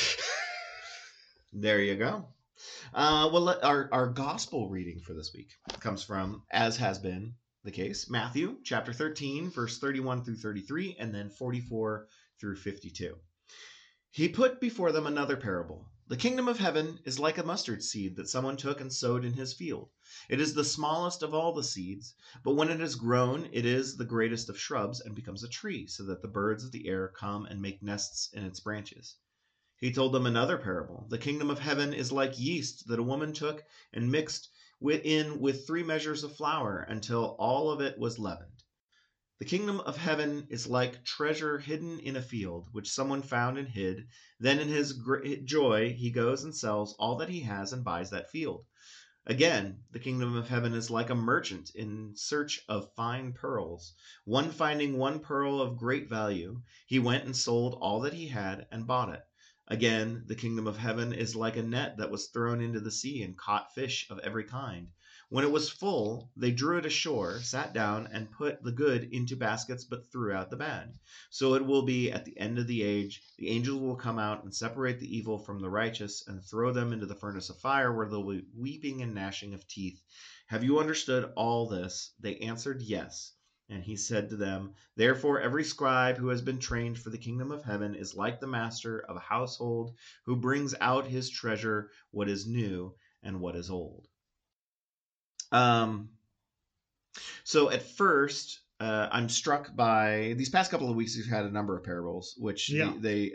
There you go. Well, our gospel reading for this week comes from, as has been the case, Matthew chapter 13, verse 31 through 33, and then 44 through 52. He put before them another parable. The kingdom of heaven is like a mustard seed that someone took and sowed in his field. It is the smallest of all the seeds, but when it is grown, it is the greatest of shrubs and becomes a tree, so that the birds of the air come and make nests in its branches. He told them another parable. The kingdom of heaven is like yeast that a woman took and mixed with 3 measures of flour until all of it was leavened. The kingdom of heaven is like treasure hidden in a field, which someone found and hid. Then in his joy, he goes and sells all that he has and buys that field. Again, the kingdom of heaven is like a merchant in search of fine pearls. One finding one pearl of great value, he went and sold all that he had and bought it. Again, the kingdom of heaven is like a net that was thrown into the sea and caught fish of every kind. When it was full, they drew it ashore, sat down, and put the good into baskets, but threw out the bad. So it will be at the end of the age. The angels will come out and separate the evil from the righteous and throw them into the furnace of fire, where there will be weeping and gnashing of teeth. Have you understood all this? They answered, yes. And he said to them, therefore, every scribe who has been trained for the kingdom of heaven is like the master of a household who brings out his treasure, what is new and what is old. So at first, I'm struck by these past couple of weeks. We've had a number of parables, which they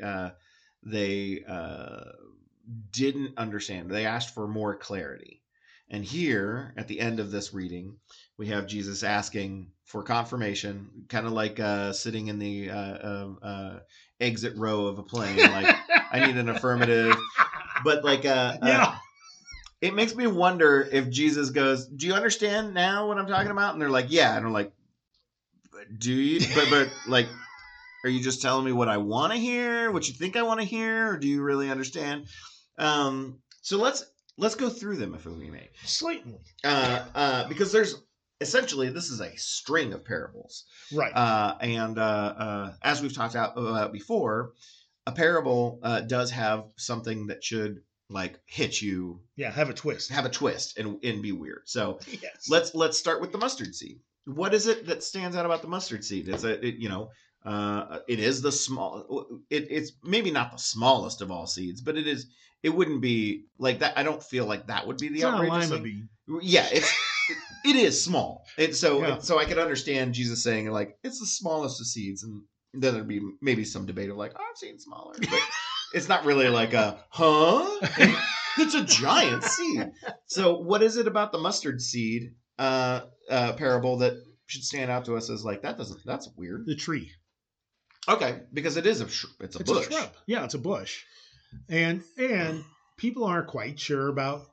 didn't understand. They asked for more clarity. And here, at the end of this reading, we have Jesus asking for confirmation, kind of like sitting in the exit row of a plane. Like, I need an affirmative. But like, it makes me wonder if Jesus goes, do you understand now what I'm talking about? And they're like, yeah. And I'm like, do you? But like, are you just telling me what I want to hear, what you think I want to hear, or do you really understand? So let's go through them if we may. Slightly. Because there's essentially, this is a string of parables. Right. And as we've talked about before, a parable does have something that should like hit you. Yeah, have a twist and be weird. So yes. let's start with the mustard seed. What is it that stands out about the mustard seed? It is the small. It's maybe not the smallest of all seeds, but it is. It wouldn't be like that. I don't feel like that would be the outrageous thing. Bean. Yeah, it is small. So I could understand Jesus saying like it's the smallest of seeds, and then there'd be maybe some debate of like, oh, I've seen smaller, but it's not really like a it's a giant seed. So what is it about the mustard seed parable that should stand out to us as like that's weird? The tree. Okay, because it's a bush. A shrub. Yeah, it's a bush. And people aren't quite sure about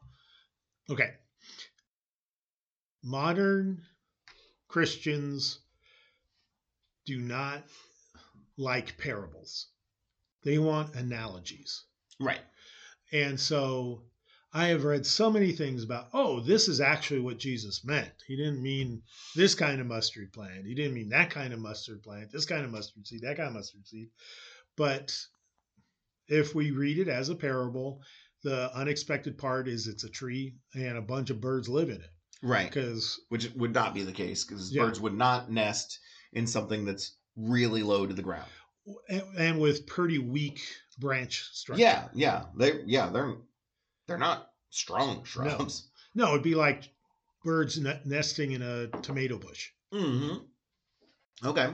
modern Christians do not like parables. They want analogies. Right. And so I have read so many things about, this is actually what Jesus meant. He didn't mean this kind of mustard plant. He didn't mean that kind of mustard plant, this kind of mustard seed, that kind of mustard seed. But if we read it as a parable, the unexpected part is it's a tree and a bunch of birds live in it. Right. Which would not be the case because birds would not nest in something that's really low to the ground. And with pretty weak branch structure. Yeah. They're not strong shrubs. No, it'd be like birds nesting in a tomato bush. Mm-hmm. Okay.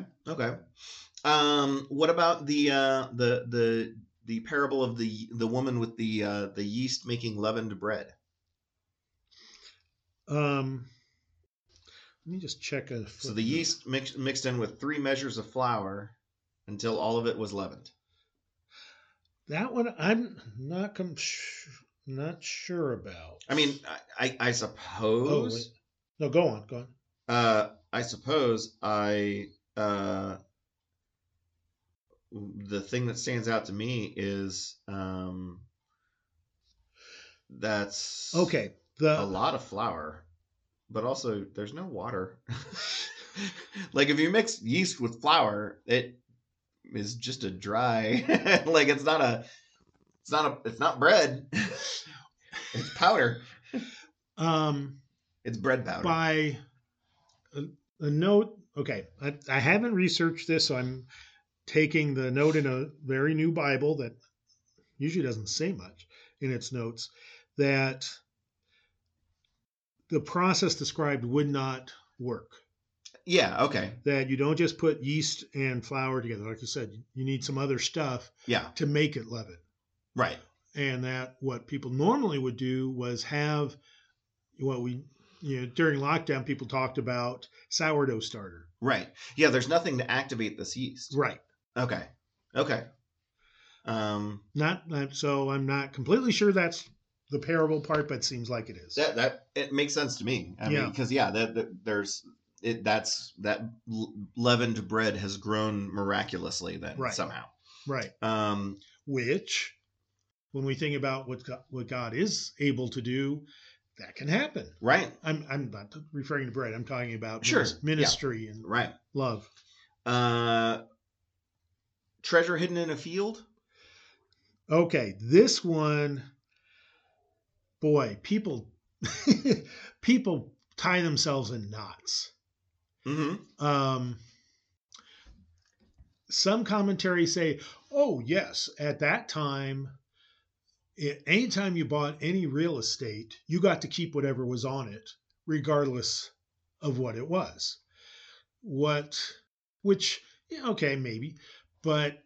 What about the parable of the woman with the yeast making leavened bread? Let me just check So the yeast mixed in with 3 measures of flour until all of it was leavened. That one I'm not sure about. I mean, I suppose. No, go on. I suppose the thing that stands out to me is that's okay. A lot of flour, but also there's no water. Like if you mix yeast with flour, it is just a dry. Like it's not bread. It's powder. It's bread powder. By a note. Okay, I haven't researched this, so I'm taking the note in a very new Bible that usually doesn't say much in its notes, that the process described would not work. Yeah, okay. That you don't just put yeast and flour together. Like you said, you need some other stuff to make it leaven. Right. And that what people normally would do was have during lockdown, people talked about sourdough starter. Right. Yeah, there's nothing to activate this yeast. Right. Okay. So I'm not completely sure that's the parable part, but it seems like it is. That it makes sense to me. I mean, because that leavened bread has grown miraculously then somehow. Right. Which, when we think about what God is able to do, that can happen. Right. I'm not referring to bread. I'm talking about ministry and love. Treasure hidden in a field. Okay, this one, boy, people tie themselves in knots. Um, some commentaries say, oh, yes, at that time, anytime you bought any real estate, you got to keep whatever was on it, regardless of what it was. Which, yeah, okay, maybe, but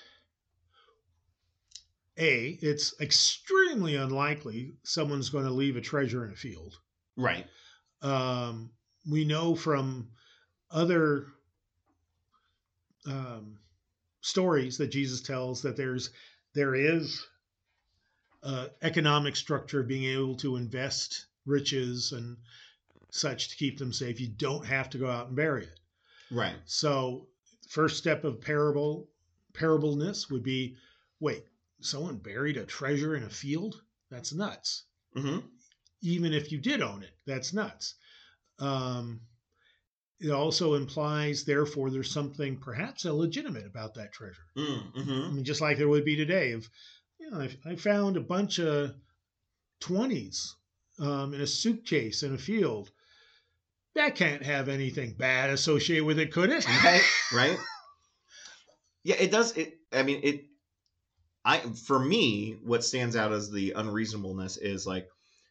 it's extremely unlikely someone's going to leave a treasure in a field. Right. We know from other stories that Jesus tells that there is economic structure of being able to invest riches and such to keep them safe. You don't have to go out and bury it. Right. So first step of parableness would be, wait, someone buried a treasure in a field? That's nuts. Even if you did own it, that's nuts. It also implies, therefore, there's something perhaps illegitimate about that treasure. I mean, just like there would be today. If I found a bunch of 20s in a suitcase in a field, that can't have anything bad associated with it, could it? Right. Yeah, it does. For me, what stands out as the unreasonableness is like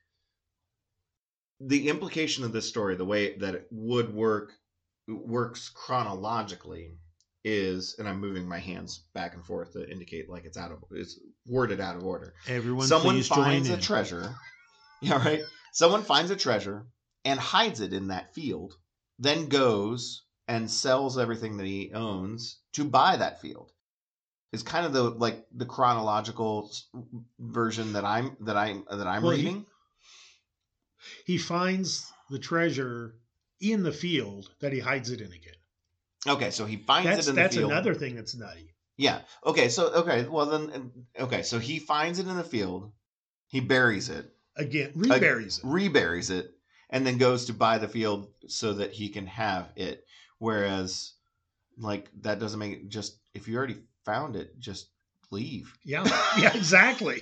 the implication of this story, the way that it would works chronologically is, and I'm moving my hands back and forth to indicate like it's worded out of order. Someone finds a treasure. Yeah, right. Someone finds a treasure and hides it in that field, then goes and sells everything that he owns to buy that field. Is kind of the chronological version that I'm reading. He finds the treasure in the field that he hides it in again. Okay, so he finds it in the field. That's another thing that's nutty. Yeah. Okay. So so he finds it in the field. He buries it again, reburies it, and then goes to buy the field so that he can have it. Whereas, like, that doesn't make it just, if you already found it, just leave. Yeah, exactly.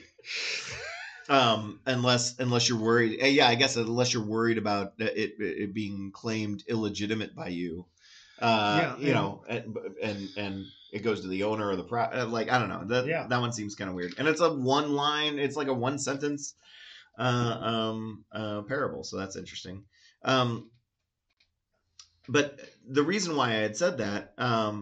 Unless you're worried. Yeah, I guess unless you're worried about it being claimed illegitimate by you. And it goes to the owner or the like, I don't know. That one seems kind of weird. And it's a one line. It's like a one sentence parable. So that's interesting. But the reason why I had said that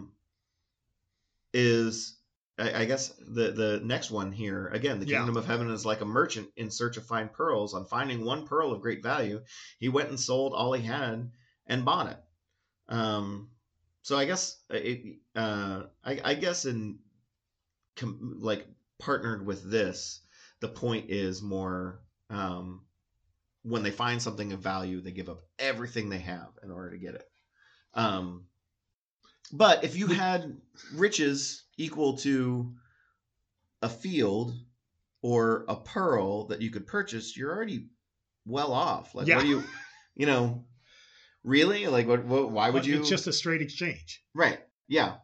is, I guess the next one here, again, the kingdom of heaven is like a merchant in search of fine pearls. On finding one pearl of great value, he went and sold all he had and bought it. So I guess I guess partnered with this, the point is more when they find something of value, they give up everything they have in order to get it. But if you had riches equal to a field or a pearl that you could purchase, you're already well off. Like, what do you really? Like, what why would you? It's just a straight exchange. Right. Yeah.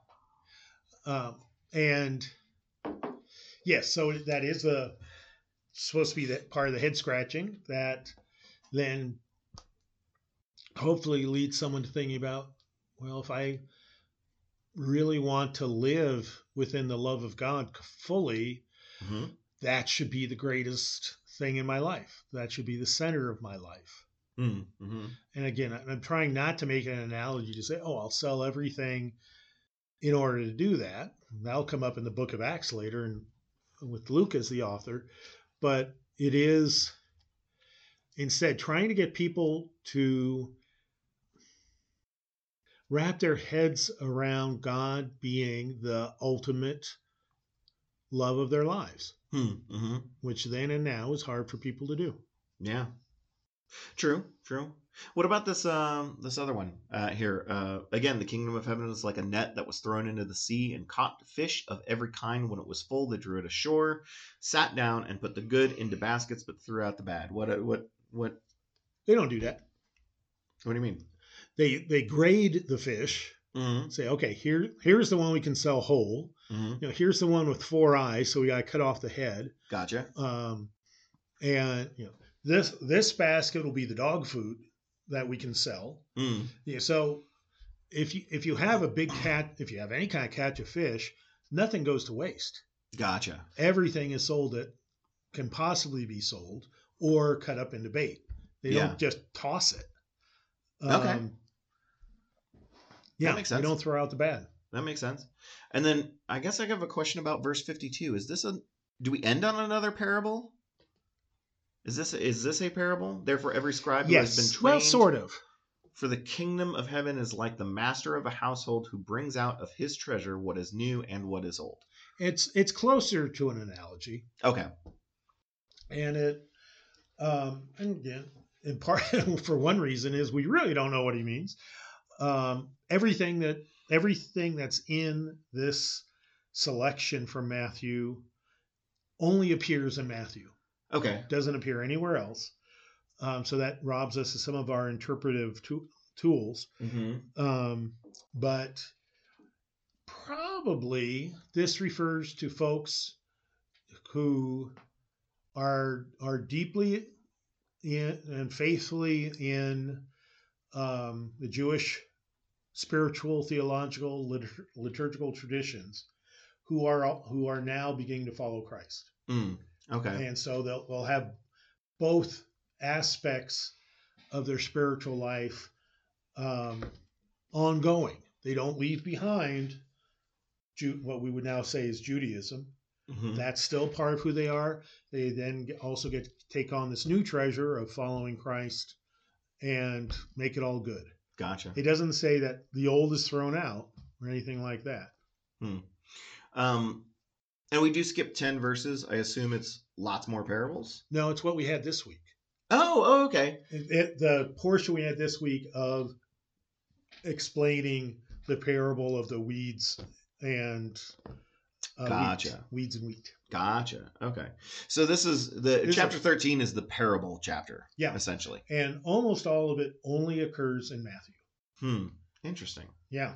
And yes, so that is supposed to be that part of the head scratching that then hopefully leads someone to thinking about, well, if I really want to live within the love of God fully, that should be the greatest thing in my life. That should be the center of my life. And again, I'm trying not to make an analogy to say, oh, I'll sell everything in order to do that. That'll come up in the book of Acts later, and with Luke as the author. But it is instead trying to get people to wrap their heads around God being the ultimate love of their lives, which then and now is hard for people to do. Yeah. True. What about this other one here? Again, the kingdom of heaven is like a net that was thrown into the sea and caught fish of every kind. When it was full, they drew it ashore, sat down, and put the good into baskets, but threw out the bad. What? They don't do that. What do you mean? They grade the fish. Say, okay, here's the one we can sell whole. Here's the one with 4 eyes, so we got to cut off the head. Gotcha. And this basket will be the dog food that we can sell. So if you have a big if you have any kind of catch of fish, nothing goes to waste. Gotcha. Everything is sold that can possibly be sold or cut up into bait. They Yeah. don't just toss it. Okay. Yeah, That makes sense. they don't throw out the bad. That makes sense. And then I guess I have a question about verse 52. Do we end on another parable? Is this a parable? Therefore, every scribe who has been trained. Well, sort of. For the kingdom of heaven is like the master of a household who brings out of his treasure what is new and what is old. It's closer to an analogy. Okay. And and again, in part for one reason is we really don't know what he means. Everything that's in this selection from Matthew only appears in Matthew. Okay. Doesn't appear anywhere else. So that robs us of some of our interpretive tools. Mm-hmm. But probably this refers to folks who are deeply in and faithfully in the Jewish spiritual, theological, liturgical traditions, who are now beginning to follow Christ. Okay. And so they'll have both aspects of their spiritual life ongoing. They don't leave behind what we would now say is Judaism. Mm-hmm. That's still part of who they are. They then also get to take on this new treasure of following Christ and make it all good. Gotcha. It doesn't say that the old is thrown out or anything like that. And we do skip 10 verses. I assume it's lots more parables? No, it's what we had this week. Oh, okay. The portion we had this week of explaining the parable of the weeds and gotcha. Weeds and wheat. Gotcha. Okay. So this is chapter 13 is the parable chapter. Yeah. Essentially. And almost all of it only occurs in Matthew. Interesting. Yeah.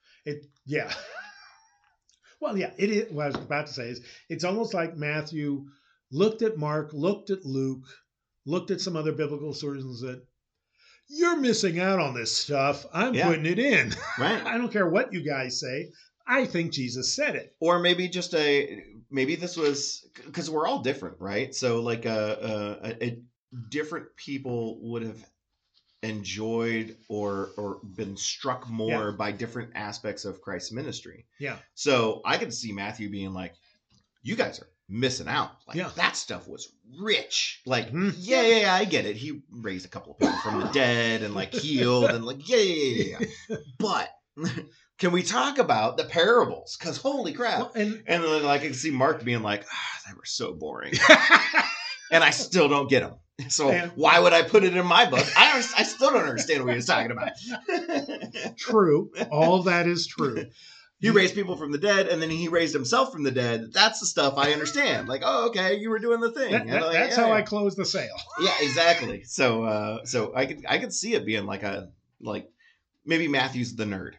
Well, yeah, it is. What I was about to say is it's almost like Matthew looked at Mark, looked at Luke, looked at some other biblical sources that you're missing out on this stuff. I'm putting it in. Right. I don't care what you guys say. I think Jesus said it. Or maybe maybe this was because we're all different, right? So like different people would have enjoyed or been struck more by different aspects of Christ's ministry. Yeah. So I could see Matthew being like, you guys are missing out. Like that stuff was rich. Like, yeah, I get it. He raised a couple of people from the dead and like healed and like, yeah. But can we talk about the parables? Because holy crap. Well, and then like I can see Mark being like, they were so boring. And I still don't get them. So why would I put it in my book? I still don't understand what he was talking about. True. All that is true. He raised people from the dead, and then he raised himself from the dead. That's the stuff I understand. Like, oh, okay, you were doing the thing. That's how I close the sale. Yeah, exactly. So I could see it being like maybe Matthew's the nerd.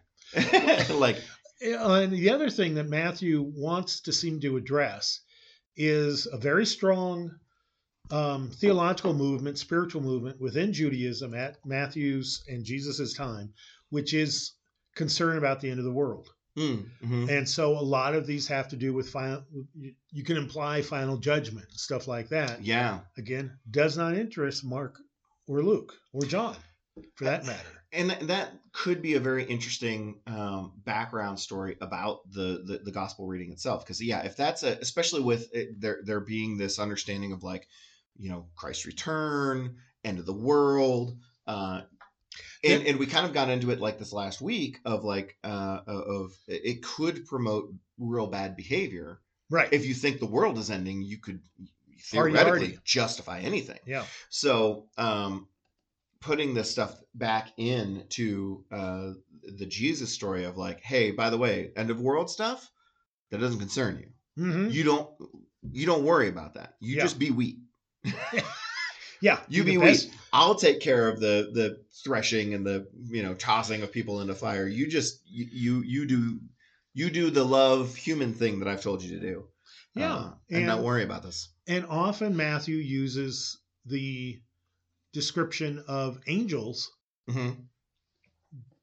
And the other thing that Matthew wants to seem to address is a very strong theological movement, spiritual movement within Judaism at Matthew's and Jesus's time, which is concerned about the end of the world. Mm-hmm. And so a lot of these have to do with you can imply final judgment, stuff like that. Yeah. Again, does not interest Mark or Luke or John for that matter. And that could be a very interesting background story about the gospel reading itself. Because if that's especially with there being this understanding of like, Christ's return, end of the world, and we kind of got into it like this last week of like of it could promote real bad behavior. Right. If you think the world is ending, you could theoretically justify anything. Yeah. So putting this stuff back into the Jesus story of like, hey, by the way, end of world stuff that doesn't concern you. Mm-hmm. You don't worry about that. You just be wheat. Yeah, you be wheat. I'll take care of the threshing and the tossing of people into fire. You just you do the love human thing that I've told you to do. Yeah, and not worry about this. And often Matthew uses the description of angels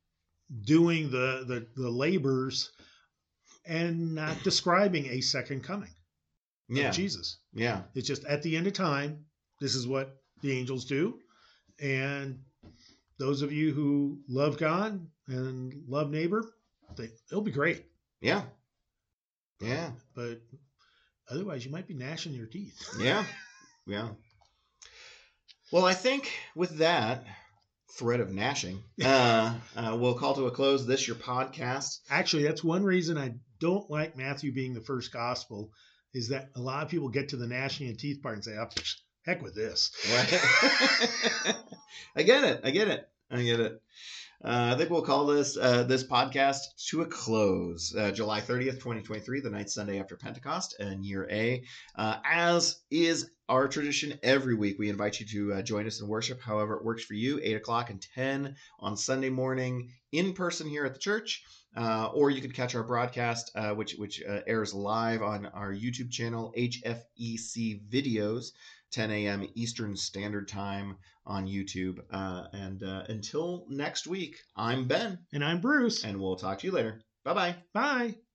doing the labors and not describing a second coming Yeah. of Jesus. Yeah. It's just at the end of time, this is what the angels do. And those of you who love God and love neighbor, it'll be great. Yeah. Yeah. But otherwise, you might be gnashing your teeth. Yeah. Yeah. Well, I think with that thread of gnashing, we'll call to a close this, your podcast. Actually, that's one reason I don't like Matthew being the first gospel, is that a lot of people get to the gnashing of teeth part and say, oh, heck with this. Right. I get it. I think we'll call this podcast to a close. July 30th, 2023, the ninth Sunday after Pentecost and year A. As is our tradition every week, we invite you to join us in worship, however it works for you, 8 o'clock and 10 on Sunday morning in person here at the church. Or you could catch our broadcast, which airs live on our YouTube channel, HFEC Videos, 10 a.m. Eastern Standard Time on YouTube. And until next week, I'm Ben. And I'm Bruce. And we'll talk to you later. Bye-bye. Bye.